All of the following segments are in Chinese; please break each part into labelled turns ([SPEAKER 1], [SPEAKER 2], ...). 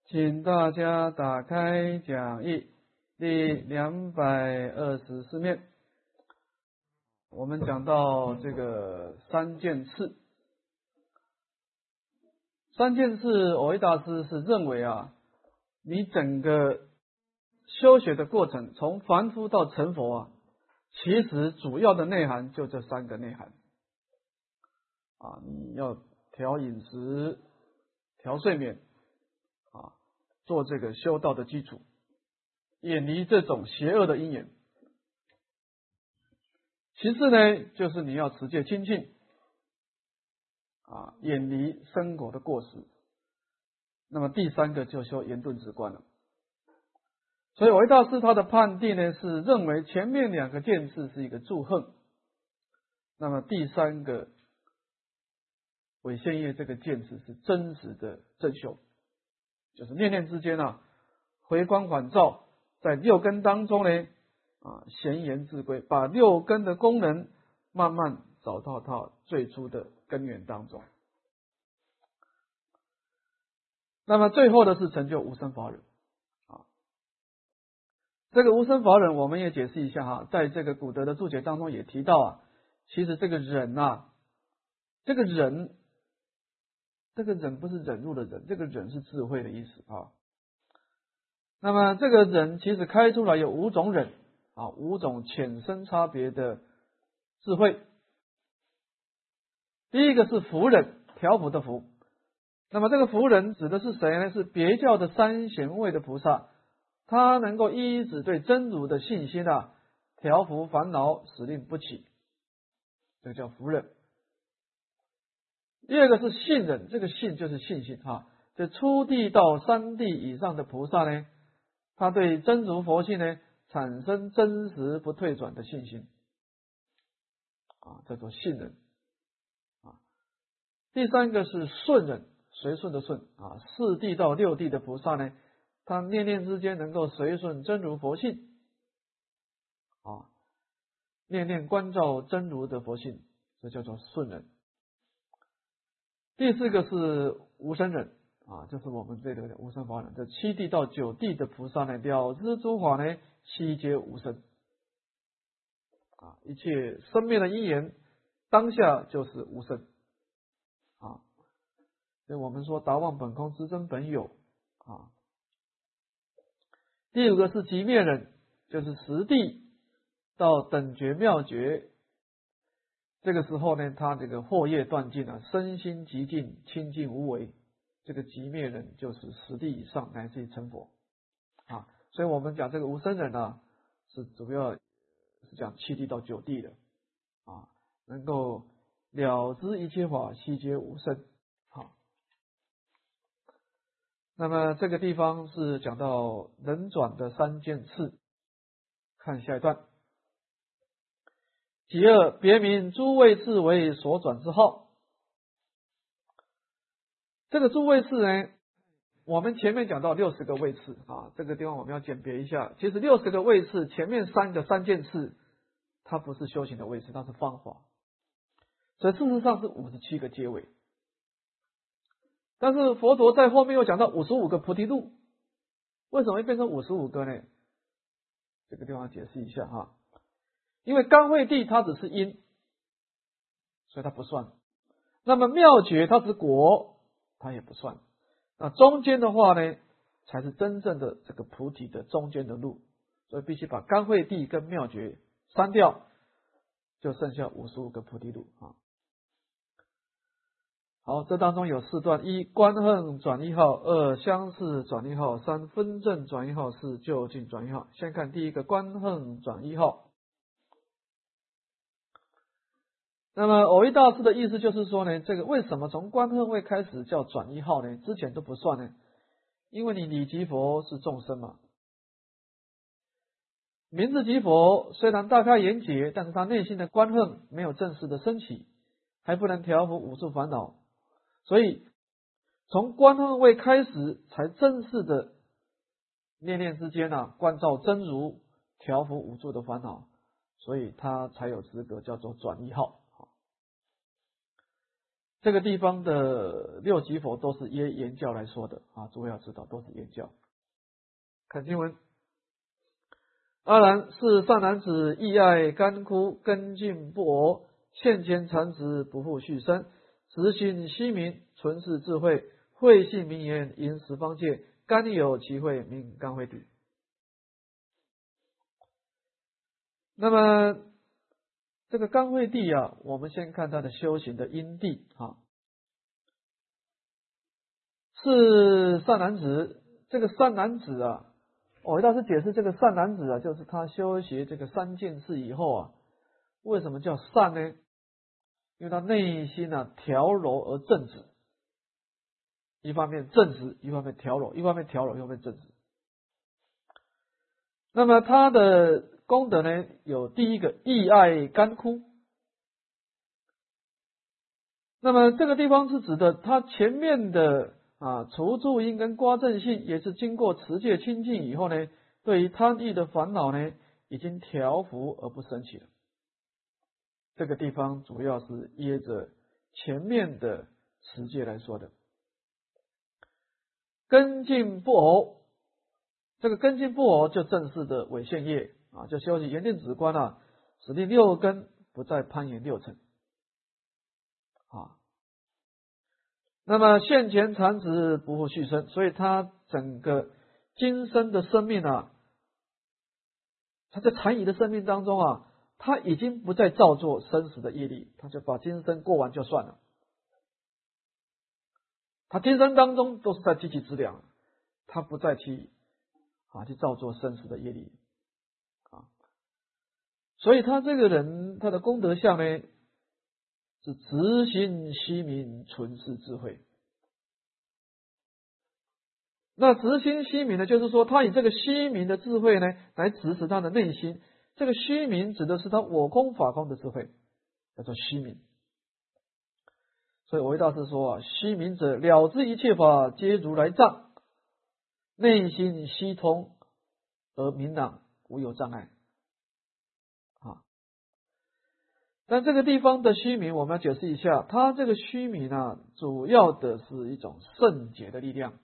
[SPEAKER 1] 请大家打开讲义第224面，我们讲到这个三件事。三件事，蕅益大师是认为你整个修学的过程，从凡夫到成佛其实主要的内涵就这三个内涵你要调饮食、调睡眠做这个修道的基础，远离这种邪恶的因缘。其次呢，就是你要持戒清净远离生活的过失。那么第三个就修圆顿止观了。所以蕅益大师他的判定呢，是认为前面两个见识是一个祝贺，那么第三个伪现业这个见识是真实的正修，就是念念之间回光返照，在六根当中呢闲言自归，把六根的功能慢慢找到它最初的根源当中。那么最后的是成就无生法忍这个无生法忍我们也解释一下在这个古德的注解当中也提到其实这个忍这个忍不是忍辱的忍，这个忍是智慧的意思那么这个忍其实开出来有5种忍5种浅深差别的智慧。第一个是伏忍，调伏的伏。那么这个伏忍指的是谁呢？是别教的三贤位的菩萨，他能够依止对真如的信心调伏烦恼，使令不起，这个叫伏忍。第二个是信忍，这个信就是信心这初地到3地以上的菩萨呢，他对真如佛性呢产生真实不退转的信心叫做信忍第三个是顺忍，随顺的顺4地到6地的菩萨呢，他念念之间能够随顺真如佛性念念关照真如的佛性，这叫做顺忍。第四个是无生忍就是我们这个无生法忍，这7地到9地的菩萨呢，了知诸法呢悉皆无生一切生灭的因缘当下就是无生所以我们说达望本空，知真本有第5个是寂灭忍，就是10地到等觉妙觉，这个时候呢，他这个惑业断尽身心极尽，清净无为，这个寂灭忍就是10地以上乃至于成佛所以我们讲这个无生忍是主要是讲7地到9地的能够了知一切法悉皆无生那么这个地方是讲到人转的3件事，看下一段。其二，别名诸位次为所转之号。这个诸位次呢，我们前面讲到60个位次这个地方我们要简别一下。其实60个位次，前面3个3件事，它不是修行的位次，它是方法。所以事实上是57个阶位。但是佛陀在后面又讲到55个菩提路，为什么会变成55个呢？这个地方解释一下因为甘惠地它只是因，所以它不算。那么妙觉它是果，它也不算。那中间的话呢，才是真正的这个菩提的中间的路，所以必须把甘惠地跟妙觉删掉，就剩下55个菩提路好，这当中有4段：1观恨转依号，2相似转依号，3分正转依号，4就近转依号。先看第一个观恨转依号。那么蕅益大师的意思就是说呢，这个为什么从观恨位开始叫转依号呢？之前都不算呢？因为你理即佛是众生嘛，名字即佛虽然大开眼解，但是他内心的观恨没有正式的升起，还不能调伏五处烦恼，所以从观恨位开始才正式的念念之间关照真如，调伏五处的烦恼，所以他才有资格叫做转依号。 这个地方的六级佛都是耶言教来说的啊，诸位要知道都是言教。看经文，阿难是善男子，意爱干枯，根茎不耦，现前禅旨，不复续生，直心息明，存世智慧，慧性名言，引十方界，甘有其慧，名甘慧地。那么这个甘慧地啊，我们先看他的修行的因地啊，是善男子。这个善男子啊，我倒是解释这个善男子啊，就是他修习这个三件事以后啊，为什么叫善呢？因为他内心啊调柔而正直，一方面正直，一方面调柔，一方面调柔，一方面正直。那么他的功德呢，有第一个意爱干枯。那么这个地方是指的他前面的除住因跟刮正性，也是经过持戒清净以后呢，对于贪欲的烦恼呢，已经调伏而不生起了。这个地方主要是依着前面的持戒来说的。根茎不耦，这个根茎不耦就正式的违现业啊，就修习严定止观啊，使令六根不再攀岩六尘啊。那么现前禅旨，不复续生，所以他整个今生的生命啊，他在禅仪的生命当中啊，他已经不再造作生死的业力，他就把今生过完就算了。他今生当中都是在积极资粮，他不再去造作生死的业力啊。所以他这个人，他的功德相呢，是直心息明，存世智慧。那直心息明呢，就是说他以这个息明的智慧呢，来指使他的内心。这个息明指的是他我空法空的智慧，叫做息明。所以我为大师说啊，息明者了知一切法皆如来藏，内心悉通而明朗，无有障碍啊。但这个地方的虚名，我们要解释一下，它这个虚名呢，主要的是一种圣解的力量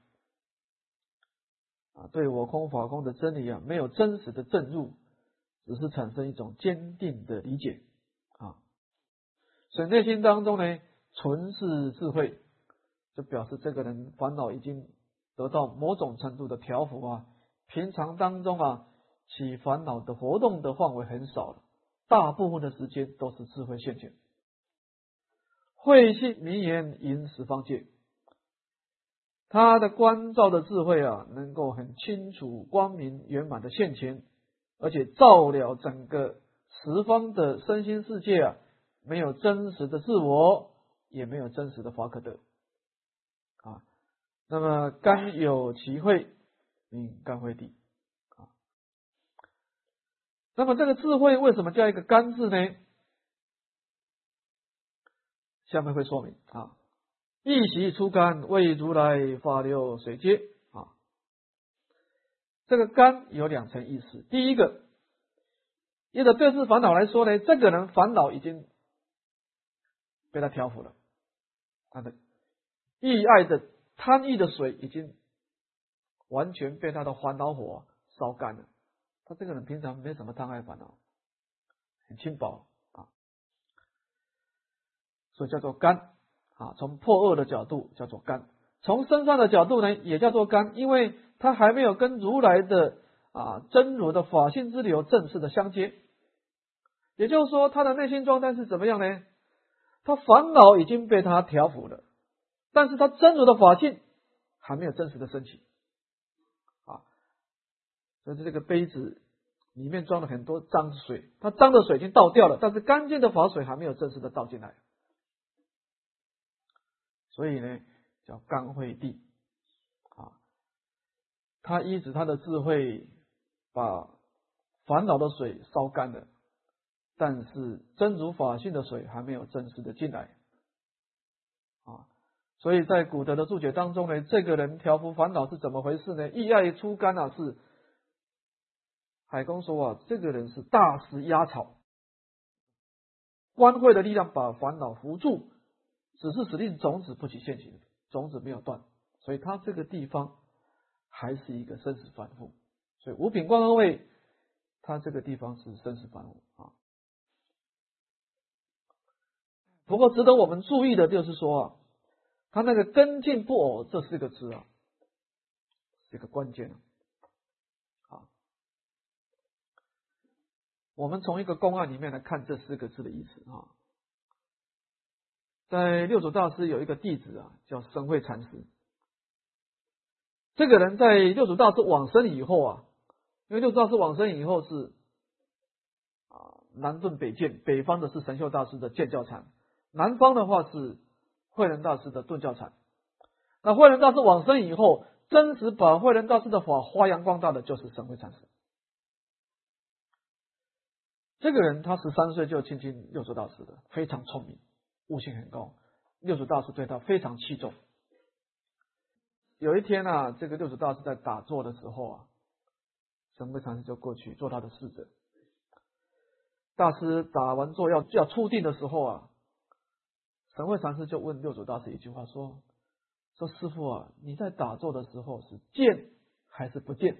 [SPEAKER 1] 啊，对我空法空的真理啊，没有真实的证入，只是产生一种坚定的理解啊。所以内心当中呢，存是智慧，就表示这个人烦恼已经得到某种程度的调伏啊，平常当中啊，起烦恼的活动的范围很少了，大部分的时间都是智慧现前。慧性名言引十方界，他的观照的智慧啊，能够很清楚光明圆满的现前，而且照了整个十方的身心世界啊，没有真实的自我，也没有真实的法可得啊。那么甘有其慧，名甘慧地啊。那么这个智慧为什么叫一个甘字呢？下面会说明啊。一习出甘，为如来法流水接啊。这个甘有两层意思。第一个，依着对治烦恼来说呢，这个人烦恼已经被他调伏了，他的意爱的贪欲的水已经完全被他的烦恼火烧干了。他这个人平常没什么贪爱烦恼，很轻薄啊，所以叫做甘啊。从破恶的角度叫做甘，从身上的角度呢也叫做甘，因为他还没有跟如来的真如的法性之流正式的相接。也就是说，他的内心状态是怎么样呢？他烦恼已经被他调伏了，但是他真如的法性还没有真实的升起啊。所以这个杯子里面装了很多脏水，它脏的水已经倒掉了，但是干净的法水还没有正式的倒进来，所以呢叫甘慧地啊。他依止他的智慧把烦恼的水烧干了，但是真如法性的水还没有真实的进来啊。所以在古德的注解当中呢，这个人调伏烦恼是怎么回事呢？意爱出甘啊，是海公说啊，这个人是大石压草，观慧的力量把烦恼扶住， 只是使令种子不起现行，种子没有断，所以它这个地方还是一个生死反复。所以五品观二位，它这个地方是生死反复啊。不过值得我们注意的就是说啊，它那个根进不偶这4个字啊，是一个关键啊。我们从一个公案里面来看这4个字的意思啊。在六祖大师有一个弟子啊，叫神会禅师。这个人在六祖大师往生以后啊，因为六祖大师往生以后是南顿北渐，北方的是神秀大师的渐教禅，南方的话是慧能大师的顿教禅。那慧能大师往生以后，真实把慧能大师的法发扬光大的就是神会禅师。这个人他13岁就亲近六祖大师的，非常聪明，悟性很高，六祖大师对他非常器重。有一天啊，这个六祖大师在打坐的时候啊，神会禅师就过去做他的侍者。大师打完坐要出定的时候啊，神会禅师就问六祖大师一句话说师父啊，你在打坐的时候是见还是不见？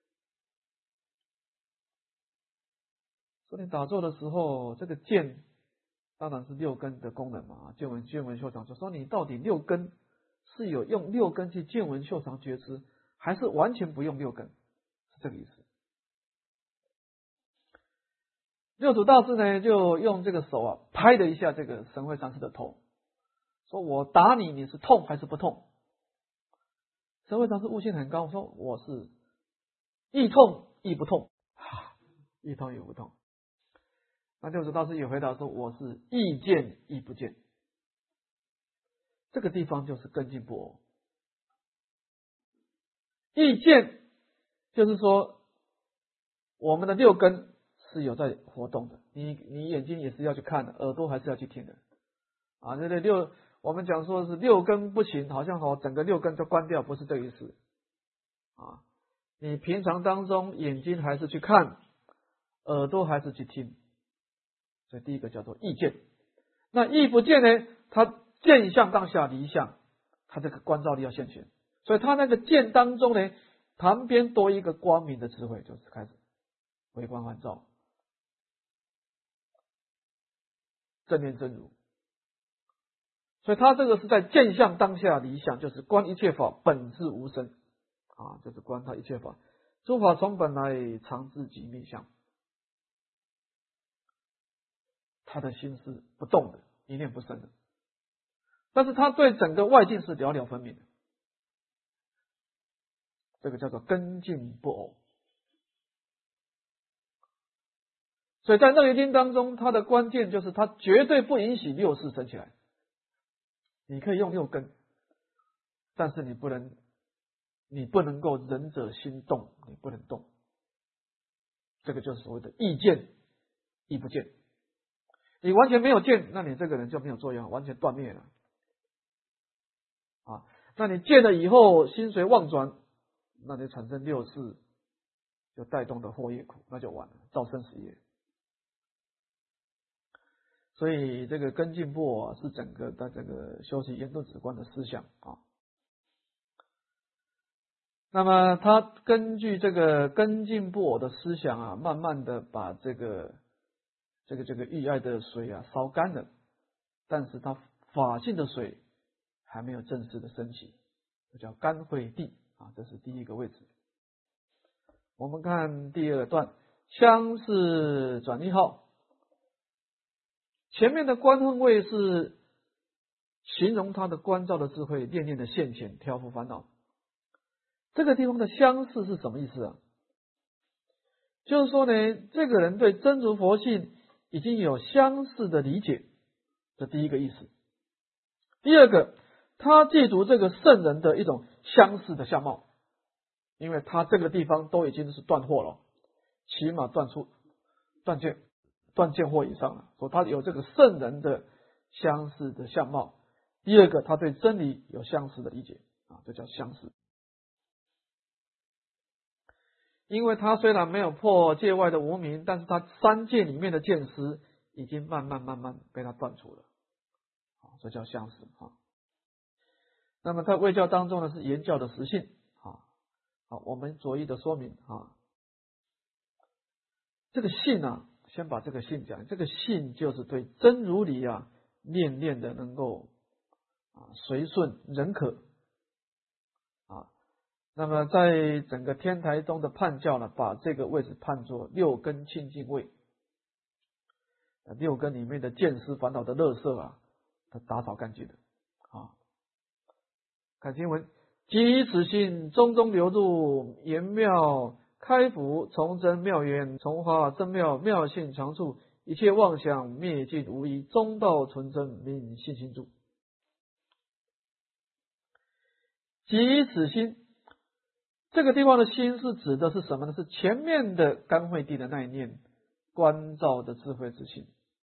[SPEAKER 1] 说你打坐的时候，这个见当然是6根的功能嘛，见闻嗅尝，就说你到底6根是有用6根去见闻嗅尝觉知，还是完全不用6根？是这个意思。六祖大师呢，就用这个手啊拍了一下这个神会禅师的头，说我打你，你是痛还是不痛？神会禅师悟性很高，说我是亦痛亦不痛，亦痛亦不痛。那六祖大师也回答说我是亦见亦不见。这个地方就是根进不偶。亦见就是说我们的6根是有在活动的，你眼睛也是要去看的，耳朵还是要去听的啊。我们讲说是6根不行，好像整个6根都关掉，不是这个意思啊。你平常当中眼睛还是去看，耳朵还是去听，所以第一个叫做亦见。那亦不见呢，它见相当下离相，它这个观照力要现前，所以它那个见当中呢，旁边多一个光明的智慧，就是开始微观观照，正念真如。所以他这个是在见相当下离相，就是观一切法本质无生啊，就是观他一切法，诸法从本来常自己灭相。他的心是不动的，一念不生的，但是他对整个外境是了了分明的，这个叫做根进不偶。所以在楞严经当中，它的关键就是它绝对不允许6识生起来。你可以用6根，但是你不能够仁者心动，你不能动。这个就是所谓的亦见亦不见。你完全没有见，那你这个人就没有作用，完全断灭了啊。那你见了以后心随妄转，那你产生6识，就带动的祸业苦，那就完了，造生死业。所以这个根进不偶是整个的这个修习圆顿止观的思想啊。那么他根据这个根进不偶的思想啊，慢慢的把这个欲爱的水啊烧干了，但是他法性的水还没有正式的升起，这叫干慧地啊，这是第一个位置。我们看第2段，相是转一号。前面的观恨位是形容他的观照的智慧，念念的现前，调伏烦恼。这个地方的相似是什么意思啊？就是说呢，这个人对真如佛性已经有相似的理解，这第一个意思。第2个，他记住这个圣人的一种相似的相貌，因为他这个地方都已经是断惑了，起码断见惑以上了，所以他有这个圣人的相似的相貌。第2个，他对真理有相似的理解啊，这叫相似。因为他虽然没有破界外的无明，但是他3界里面的见识已经慢慢被他断除了， 所以叫相识啊。那么在卫教当中呢，是言教的实性啊。好，我们逐一的说明啊。这个信啊，先把这个信讲，这个信就是对真如理啊，念念的能够随顺认可啊。那么在整个天台宗的判教呢，把这个位置判作六根清净位，六根里面的见思烦恼的垃圾啊，它打扫干净的啊。看经文，即此心中中流入，言妙开府，从真妙缘，从化真妙，妙性常处，一切妄想灭尽无疑，中道纯真名信心住。即此心，这个地方的心是指的是什么呢？是前面的甘慧地的那一念观照的智慧之心。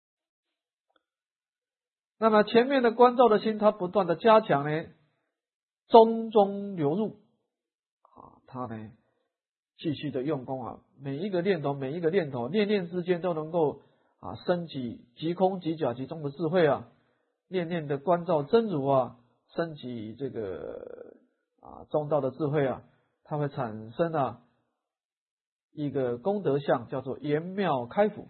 [SPEAKER 1] 那么前面的观照的心，它不断的加强呢，中中流入它呢继续的用功每一个念头念念之间都能够升起即空即假即中的智慧念念的观照真如升起这个中道的智慧它会产生一个功德相，叫做言妙开府。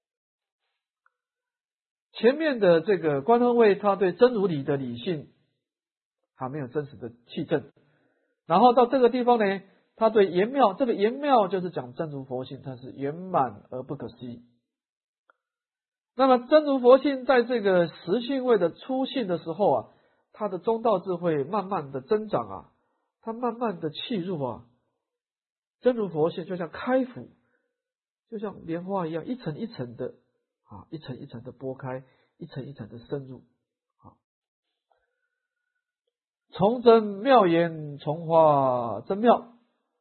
[SPEAKER 1] 前面的这个观分位，它对真如理的理性还没有真实的契证，然后到这个地方呢，它对言妙，这个言妙就是讲真如佛性，它是圆满而不可思议。那么真如佛性在这个实性位的初性的时候它的中道智慧慢慢的增长它慢慢的契入真如佛性就像开府，就像莲花一样，一层一层的一层一层的剥开，一层一层的深入从真妙言，从化真妙。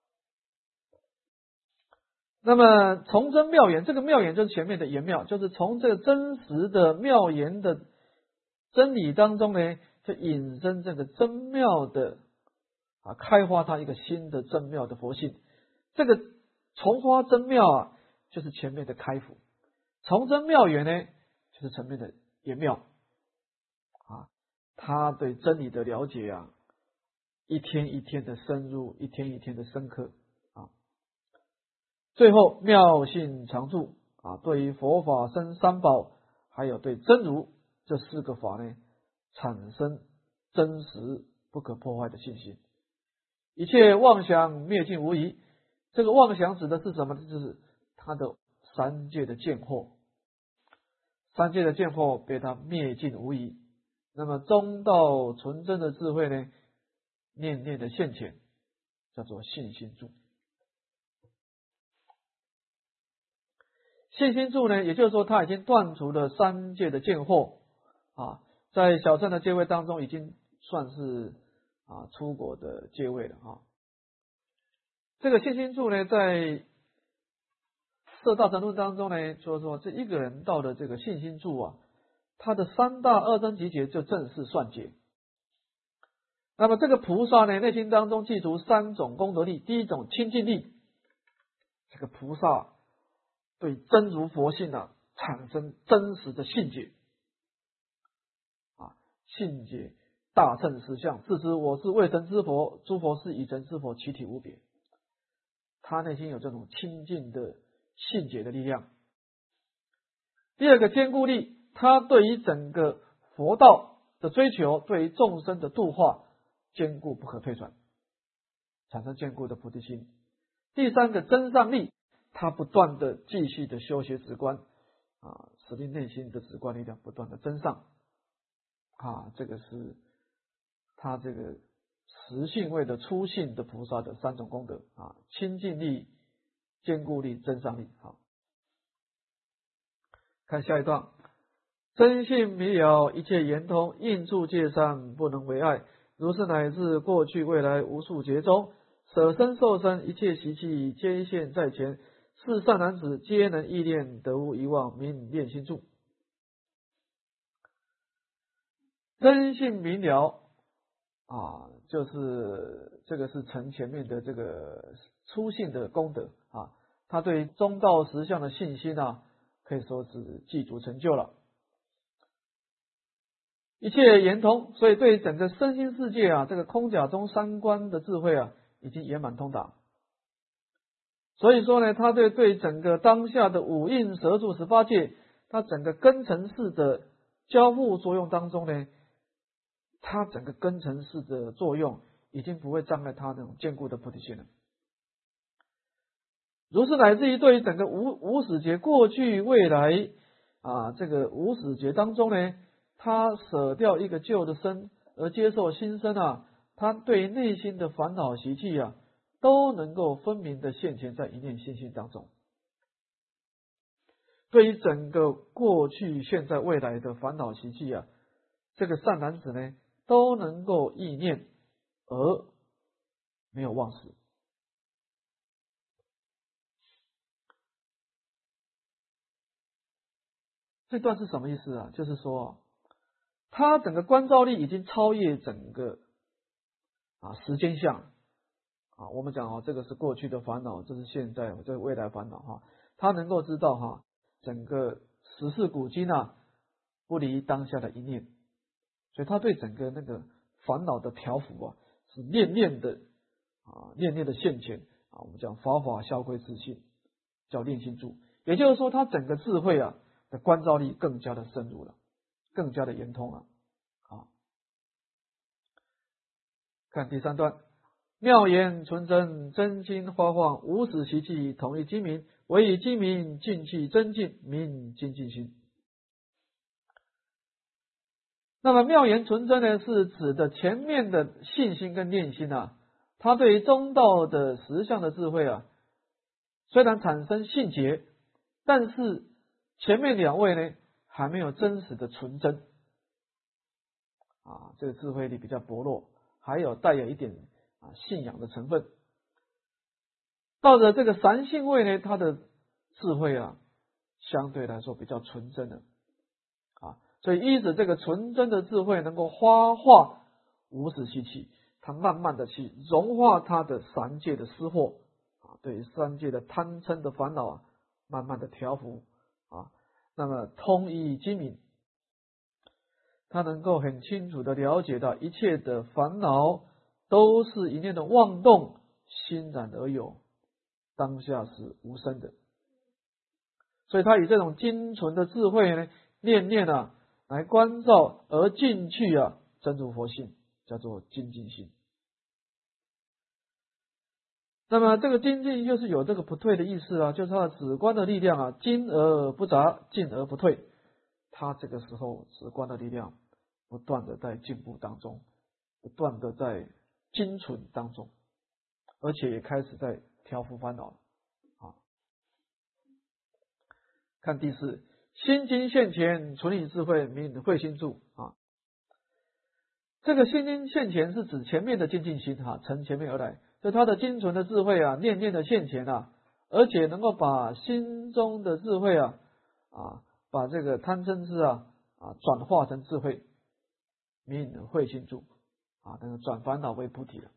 [SPEAKER 1] 那么从真妙言，这个妙言就是前面的言妙，就是从这个真实的妙言的真理当中呢，就引申这个真妙的开发它一个新的真妙的佛性。这个从化真妙就是前面的开府，从真妙言呢，就是前面的言妙他对真理的了解一天一天的深入，一天一天的深刻最后妙性常住对于佛法僧三宝还有对真如这四个法呢，产生真实不可破坏的信心，一切妄想灭尽无疑。这个妄想指的是什么呢？就是他的三界的见惑，三界的见惑被他灭尽无疑。那么中道纯真的智慧呢，念念的现前，叫做信心住。信心住呢，也就是说他已经断除了三界的见惑在小乘的阶位当中已经算是出国的阶位了这个信心住呢，在摄大乘论当中呢，就是说这一个人到了这个信心住他的三大二真集结就正式算结。那么这个菩萨呢，内心当中记住三种功德力，第一种清净力，这个菩萨对真如佛性产生真实的信解信解大乘实相，自知我是未成之佛，诸佛是已成之佛，其体无别。他内心有这种清净的信解的力量。第二个坚固力，他对于整个佛道的追求，对于众生的度化坚固不可退转，产生坚固的菩提心。第三个增上力，他不断的继续的修学止观使令内心的止观力量不断的增上这个是他这个实性位的初性的菩萨的三种功德清净力、坚固力、增上力。看下一段，真性迷了，一切圆通，应处界上不能为碍，如是乃至过去未来无数劫中，舍身受身，一切习气皆现在前，是善男子皆能忆念，得无遗忘，名念心住。真性明了就是这个是承前面的这个初性的功德他对中道实相的信心可以说是具足成就了。 一切圆通，所以对整个身心世界啊，这个空假中三观的智慧啊，已经圆满通达。所以说呢，他对整个当下的五蕴舌住18界，它整个根尘式的交互作用当中呢，它整个根尘式的作用已经不会障碍它那种坚固的菩提心了。如是乃至于对于整个无始劫过去未来啊，这个无始劫当中呢，他舍掉一个旧的身而接受新身啊，他对于内心的烦恼习气啊，都能够分明的现前在一念心性当中。对于整个过去、现在、未来的烦恼习气啊，这个善男子呢，都能够意念而没有忘失。这段是什么意思啊？就是说，他整个观照力已经超越整个时间相啊。我们讲这个是过去的烦恼，这是现在，这是未来烦恼哈。他能够知道整个时事古今不离当下的一念，所以他对整个那个烦恼的调伏是念念的念念的现前我们讲法法消归自性，叫念心住。也就是说，他整个智慧的观照力更加的深入了，更加的圆通了。看第3段，妙言纯真，真心发放，无始习气，同一精明，唯以精明尽气真净，名精进心。那么妙言纯真呢，是指的前面的信心跟念心它对于中道的实相的智慧虽然产生信结，但是前面2位呢还没有真实的纯真这个智慧力比较薄弱，还有带有一点信仰的成分。到了这个三性位呢，它的智慧相对来说比较纯真的所以依着这个纯真的智慧，能够发化无始习气，它慢慢的去融化它的三界的失惑对于三界的贪嗔的烦恼慢慢的调伏那么通一精明，他能够很清楚的了解到一切的烦恼都是一念的妄动，欣然而有，当下是无生的。所以他以这种精纯的智慧呢，念念来关照而进去真如佛性，叫做精进心。那么这个精进就是有这个不退的意思就是他的止观的力量精而不杂，进而不退。他这个时候止观的力量不断的在进步当中，不断的在精纯当中，而且也开始在调伏烦恼看第4，心经现前，纯以智慧，名慧心住这个心经现前是指前面的精进心承前面而来，就他的精纯的智慧念念的现前而且能够把心中的智慧把这个贪嗔痴转化成智慧，名慧心住那个转烦恼为菩提了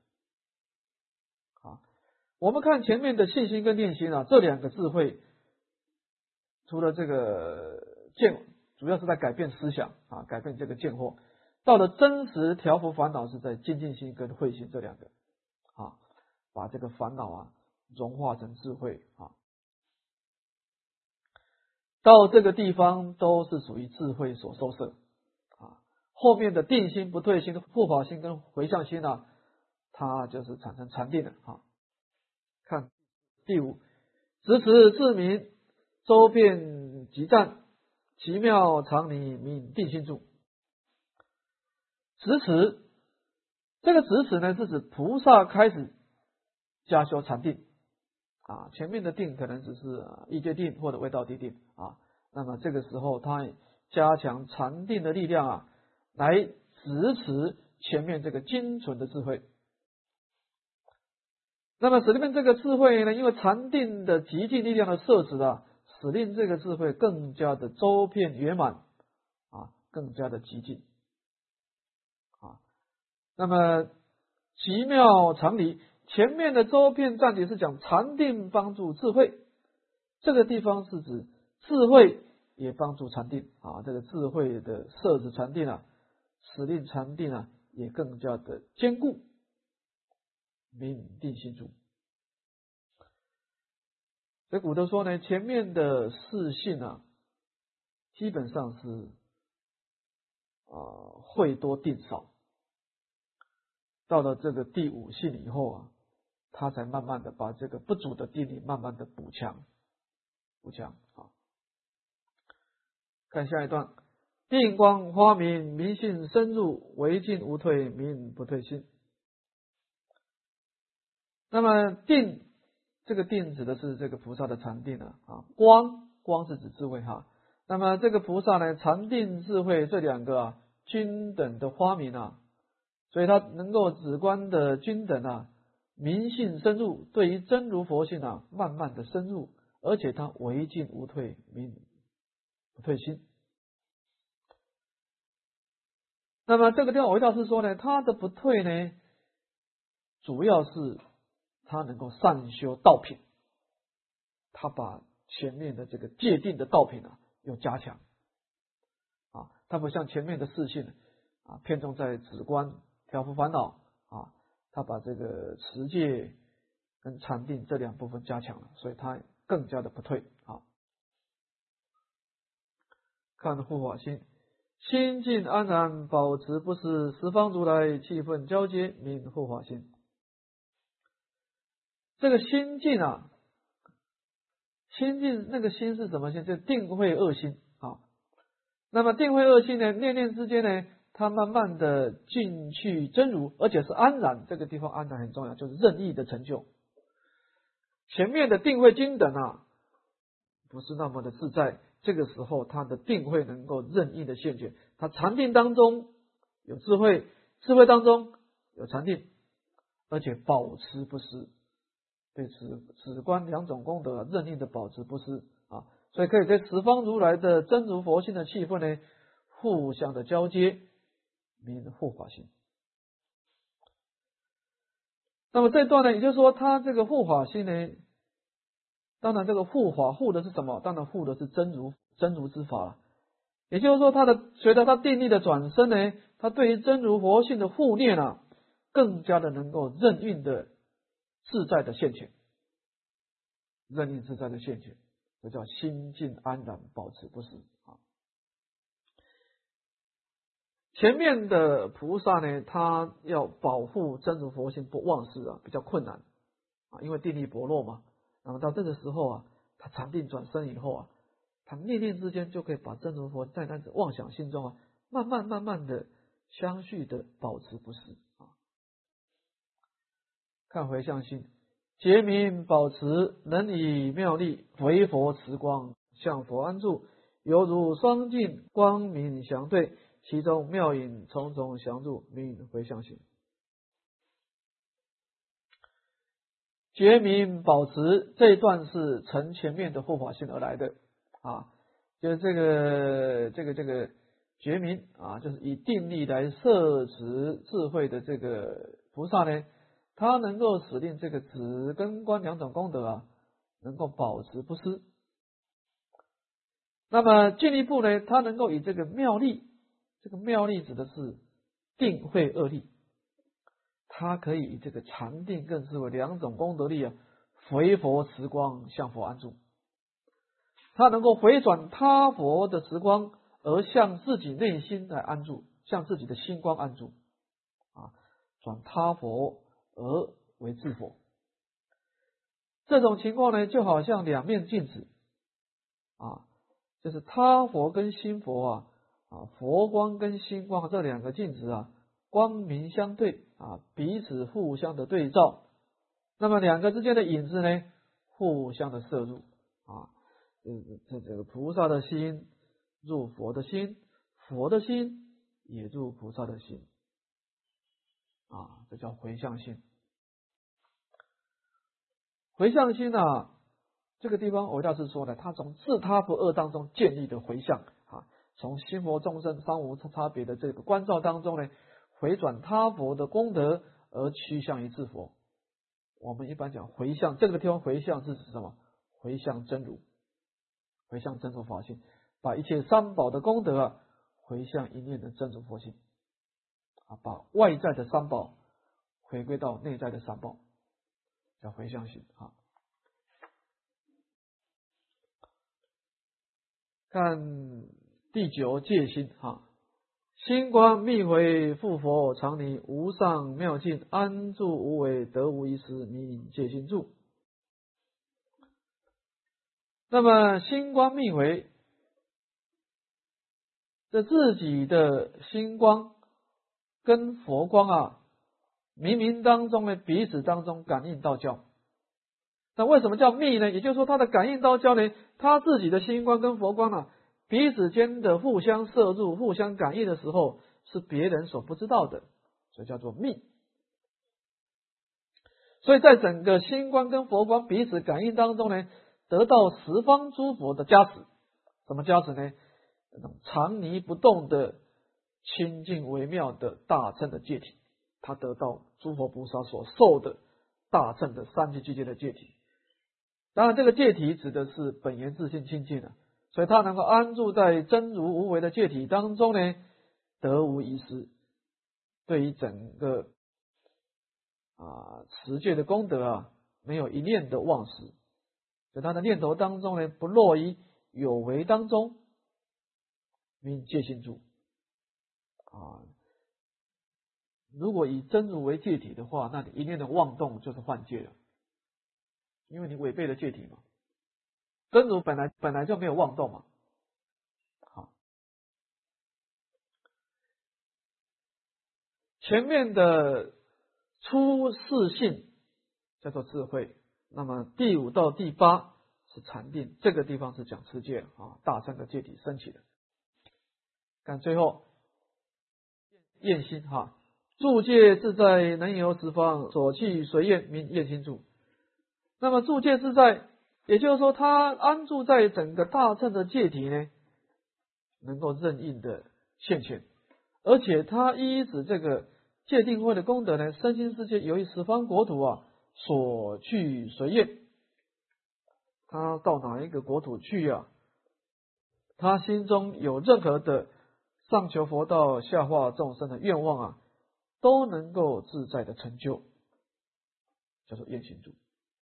[SPEAKER 1] 我们看前面的信心跟念心这2个智慧，除了这个主要是在改变思想改变这个见惑，到了真实调伏烦恼是在精进心跟慧心这2个把这个烦恼融化成智慧到这个地方都是属于智慧所收摄后面的定心、不退心、护法心跟回向心它就是产生禅定了看第5，执持自明，周遍极赞，奇妙常理，名定心住。执持，这个执持呢是指菩萨开始加修禅定前面的定可能只是意界定或者未到地定那么这个时候他加强禅定的力量来执持前面这个精纯的智慧。那么使令这个智慧呢，因为禅定的极尽力量的摄持使令这个智慧更加的周遍圆满更加的极尽那么奇妙常理，前面的周遍暂体是讲禅定帮助智慧，这个地方是指智慧也帮助禅定这个智慧的摄持禅定使令禅定啊也更加的坚固，明定心住。所以古德说呢，前面的四性啊，基本上是会多定少，到了这个第五性以后啊，他才慢慢的把这个不足的定力慢慢的补强啊。看下一段，定光花明，明性深入，唯尽无退，明不退心。那么定，这个定指的是这个菩萨的禅定啊，光是指智慧哈。那么这个菩萨呢，禅定智慧这两个均等的花明啊，所以他能够止观的均等啊，明性深入，对于真如佛性啊，慢慢的深入，而且他唯尽无退，明不退心。那么这个地方韦大师说呢，他的不退呢，主要是他能够善修道品，他把前面的这个戒定的道品又加强啊，他不像前面的四性偏重在止观、调伏烦恼他把这个持戒跟禅定这两部分加强了，所以他更加的不退看护法心，心静安然，保持不失，十方如来气氛交接，名护法心。这个心静心静那个心是什么心？就定慧二心那么定慧二心呢，念念之间呢，它慢慢的进去真如，而且是安然。这个地方安然很重要，就是任意的成就。前面的定慧均等不是那么的自在，这个时候他的定慧能够任意的现前，他禅定当中有智慧，智慧当中有禅定，而且保持不失，对止观两种功德任意的保持不失所以可以在十方如来的真如佛性的气氛呢，互相的交接，名护法心。那么这段呢，也就是说他这个护法心呢，当然这个护法护的是什么？当然护的是真如之法也就是说随着他定力的转身呢，他对于真如佛性的护念更加的能够任运的自在的现前，任运自在的现前，这叫心静安然，保持不失前面的菩萨呢，他要保护真如佛性不忘失比较困难因为定力薄弱嘛。那么到这个时候他禅定转身以后他念念之间就可以把真如佛在那妄想心中慢慢的相续的保持不失看回向心，结明保持，能以妙力回佛持光，向佛安住，犹如双镜光明相对，其中妙影重重相入，名回向心。觉明保持这一段是承前面的护法心而来的就是这个觉明就是以定力来摄持智慧的这个菩萨呢，他能够使令这个止跟观两种功德能够保持不失。那么进一步呢，他能够以这个妙力，这个妙力指的是定慧二力，他可以以这个禅定更智慧两种功德力回佛持光，向佛安住。他能够回转他佛的持光，而向自己内心来安住，向自己的心光安住转他佛而为自佛。这种情况呢，就好像两面镜子就是他佛跟心佛佛光跟心光这两个镜子光明相对彼此互相的对照，那么两个之间的影子呢，互相的摄入这个菩萨的心入佛的心，佛的心也入菩萨的心这叫回向心。回向心这个地方韦大师说呢，他从自他佛二当中建立的回向从心佛众生三无差别的这个观照当中呢，回转他佛的功德而趋向于自佛。我们一般讲回向，这个地方回向是指什么？回向真如，回向真如法性，把一切三宝的功德回向一念的真如佛性把外在的三宝回归到内在的三宝，叫回向心啊。看第九戒心哈，心观密回复佛常离无上妙境，安住无为得无一失，名戒心住。那么心观密回，这自己的心光跟佛光冥冥当中呢，彼此当中感应道交。那为什么叫密呢？也就是说，它的感应道交呢，它自己的心光跟佛光彼此间的互相摄入、互相感应的时候，是别人所不知道的，所以叫做密。所以在整个心光跟佛光彼此感应当中呢，得到十方诸佛的加持。什么加持呢？那种常离不动的清净微妙的大乘的戒体，他得到诸佛菩萨所受的大乘的三界具界的戒体。当然这个戒体指的是本源自性清净所以他能够安住在真如无为的戒体当中呢，得无一失。对于整个持戒的功德没有一念的忘失，所以他的念头当中呢，不落于有为当中，名戒心住如果以真如为戒体的话，那你一念的妄动就是犯戒了，因为你违背了戒体嘛。真如本来就没有妄动嘛。好，前面的初四性叫做智慧，那么第5到第8是禅定，这个地方是讲持戒大乘的戒体升起的。看最后厌心住戒自在能由十方，所去随厌名厌心住。那么住戒自在，也就是说他安住在整个大乘的戒体呢，能够任意的现前，而且他依止这个戒定慧的功德呢，身心世界由于十方国土所去随愿。他到哪一个国土去他心中有任何的上求佛道下化众生的愿望都能够自在的成就，叫做厌心住。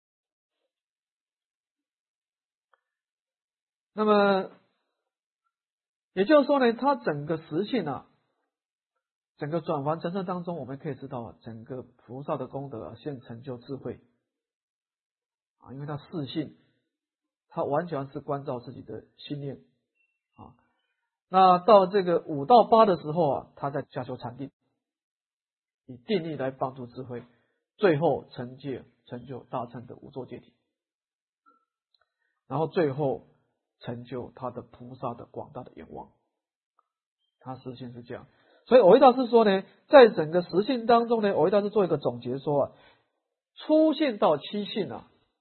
[SPEAKER 1] 那么也就是说呢，他整个实性整个转凡成圣当中，我们可以知道整个菩萨的功德现成就智慧因为他四性，他完全是关照自己的心念那到这个5到8的时候他在加修禅定，以定力来帮助智慧，最后成就大乘的无作戒体，然后最后成就他的菩萨的广大的愿望。他实性是这样，所以蕅益大师说呢，在整个实性当中呢，蕅益大师做一个总结说初性到七性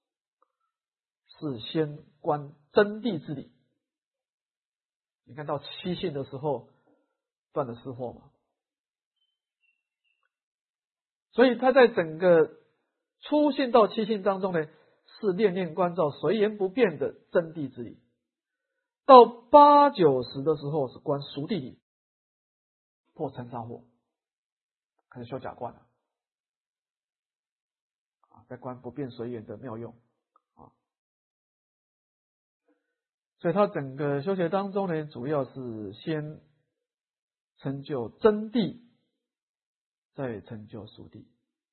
[SPEAKER 1] 是先观真谛之理。你看到七性的时候断了四惑嘛，所以他在整个初性到七性当中呢，是念念关照随缘不变的真谛之理。到8、9、10的时候是观熟谛理，破尘沙惑，开始修假观了在观不变随缘的妙用所以他整个修学当中呢，主要是先成就真谛，再成就熟谛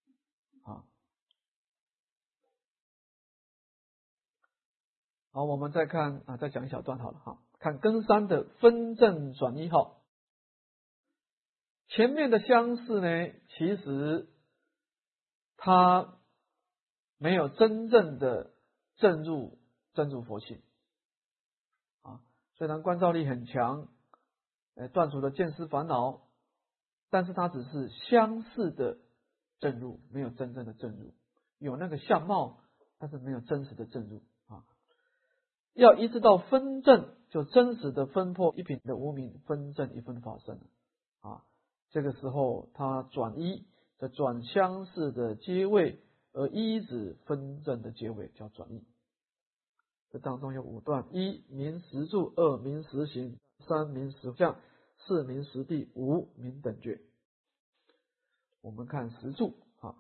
[SPEAKER 1] 好，我们再看再讲一小段好了看根三的分正转一号。前面的相似呢，其实它没有真正的证入真如佛性虽然观照力很强，断除了见思烦恼，但是它只是相似的证入，没有真正的证入，有那个相貌，但是没有真实的证入要一直到分正，就真实的分破一品的无明，分正一分法身这个时候它转一的转相似的阶位，而一指分正的阶位叫转一。这当中有5段：1明实住，2明实行，3明实相，4明实地，5明等觉。 我们看十住啊，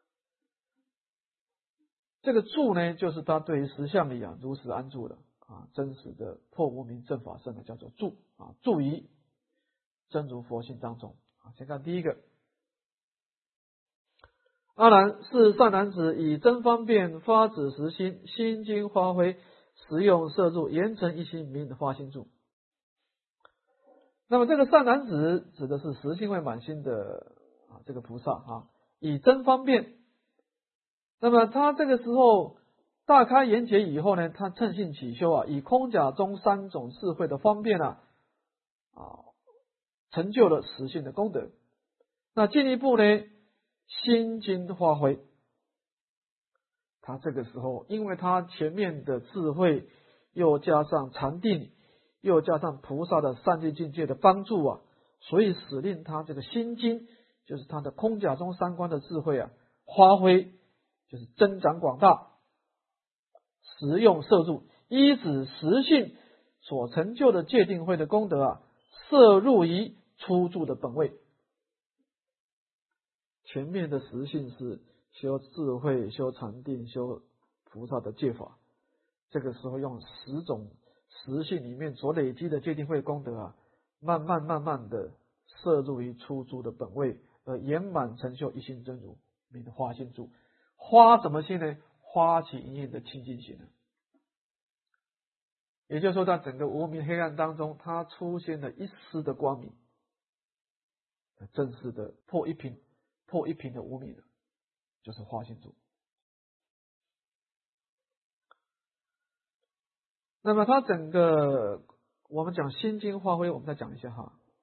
[SPEAKER 1] 这个住呢，就是他对于实相理如实安住的啊，真实的破无明正法身的叫做住啊，住于真如佛性当中啊。先看第一个，阿难是善男子，以真方便发止实心，心经发挥，实用摄入，严成一心，名发心住。那么这个善男子指的是实性未满心的这个菩萨啊，以真方便。那么他这个时候大开眼解以后呢，他趁性起修以空假中三种智慧的方便成就了实性的功德。那进一步呢，心经发挥，他这个时候因为他前面的智慧又加上禅定，又加上菩萨的善知境界的帮助所以使令他这个心经，就是他的空假中三观的智慧发挥，就是增长广大，实用摄入，依止实性所成就的戒定慧的功德摄入于初住的本位。前面的实性是修智慧、修禅定、修菩萨的戒法，这个时候用10种实性里面所累积的戒定慧功德慢慢的摄入于初住的本位，而圆满成就一心真如，名的发心住。发什么心呢？发起一念的清净心也就是说，在整个无明黑暗当中，它出现了一丝的光明，正式的破一品的无明就是发心住。那么它整个我们讲心经发挥，我们再讲一下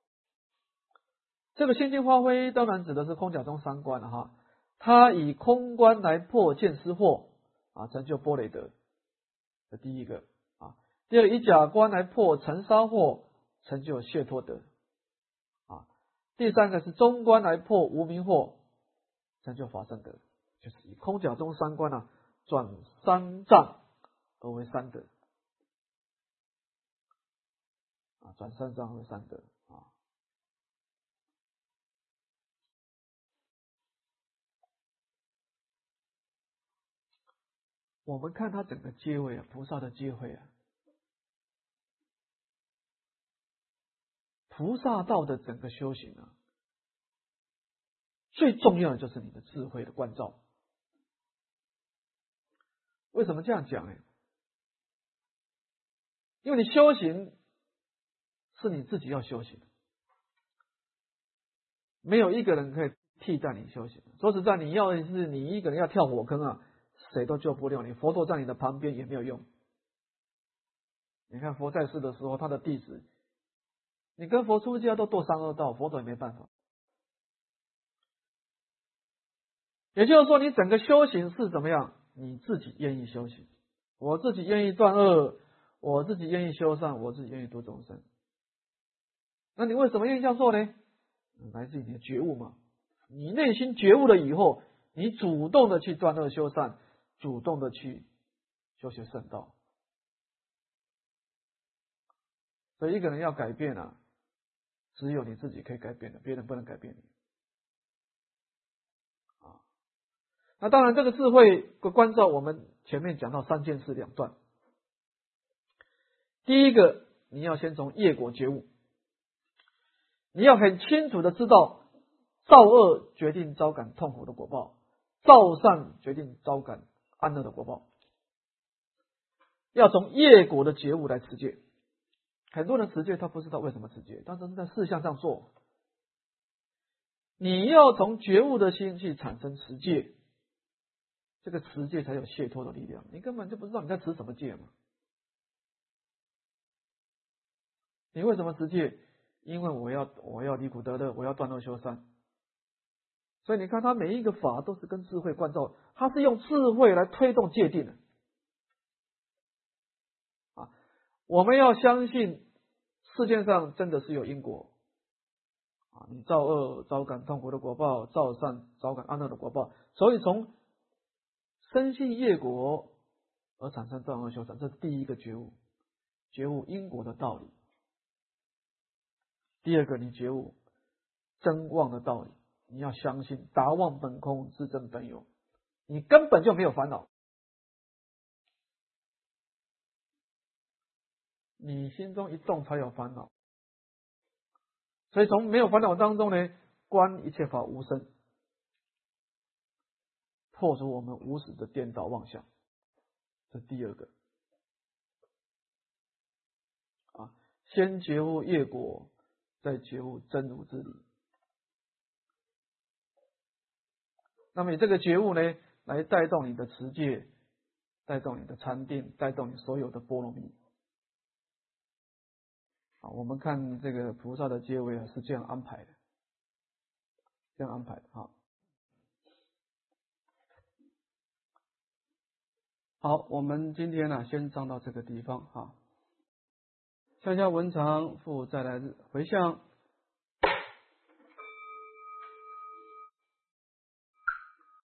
[SPEAKER 1] 这个心经发挥当然指的是空假中三观它以空观来破见思惑成就般若得，这第一个第二个以假观来破尘沙惑，成就解脱得第三个是中观来破无明惑，成就法身得，就是以空假中三观转三障而为三得转三障为三得我们看他整个阶位菩萨的阶位菩萨道的整个修行最重要的就是你的智慧的关照。为什么这样讲呢？因为你修行是你自己要修行的，没有一个人可以替代你修行。说实在，你要的是你一个人要跳火坑谁都救不了你，佛陀在你的旁边也没有用。你看佛在世的时候，他的弟子，你跟佛出家都堕三恶道，佛陀也没办法。也就是说，你整个修行是怎么样？你自己愿意修行，我自己愿意断恶，我自己愿意修善，我自己愿意度众生。那你为什么愿意这样做呢？来自于你的觉悟嘛。你内心觉悟了以后，你主动的去断恶修善，主动的去修学圣道。所以一个人要改变只有你自己可以改变的，别人不能改变你那当然这个智慧的关照，我们前面讲到3件事2段。第一个，你要先从业果觉悟，你要很清楚的知道造恶决定招感痛苦的果报，造善决定招感安乐的果报。要从业果的觉悟来持戒。很多人持戒他不知道为什么持戒，但是在事项上做。你要从觉悟的心去产生持戒，这个持戒才有解脱的力量。你根本就不知道你在持什么戒嘛。你为什么持戒？因为我要离苦得乐，我要断恶修善。所以你看他每一个法都是跟智慧关照，他是用智慧来推动戒定的我们要相信世界上真的是有因果你造恶招感痛苦的果报，造善招感安乐的果报。所以从深信业果而产生断恶修善，这是第一个觉悟，觉悟因果的道理。第二个，你觉悟真妄的道理你要相信达望本空，自证本有，你根本就没有烦恼，你心中一动才有烦恼。所以从没有烦恼当中呢，观一切法无生，破除我们无始的颠倒妄想，这第二个啊，先觉悟业果，再觉悟真如之理。那么以这个觉悟呢，来带动你的持戒，带动你的禅定，带动你所有的波罗蜜。啊，我们看这个菩萨的阶位啊，是这样安排的，这样安排的啊。好，我们今天呢，先上到这个地方啊。下文长复再来日回向。